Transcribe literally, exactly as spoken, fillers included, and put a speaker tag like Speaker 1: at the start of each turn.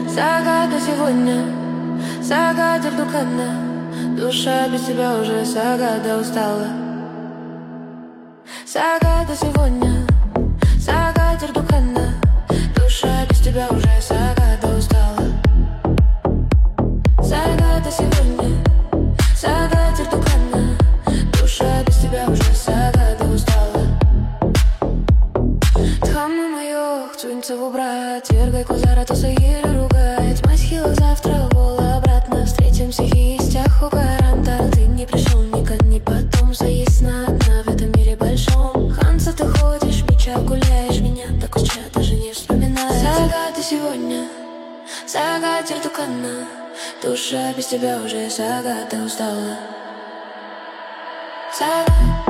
Speaker 1: Загадка сегодня, загадка дукана. Душа без тебя уже загада устала. Загадка сегодня, загадка дукана. Душа без тебя уже загада устала. Загадка сегодня, загадка дукана. Душа без тебя уже загада устала. Тхамма моё, chcуется убрать. Вергай козара, то саири ругать. Мать хила завтра, вола обратно. Встретимся и стях у гаранта. Ты не пришел никогда, не потом. Заесть на одна в этом мире большом. Ханса, ты ходишь, меча гуляешь. Меня так уж даже не вспоминаешь. Загадка сегодня, загадка дукана. Душа без тебя уже загада устала. Загадка.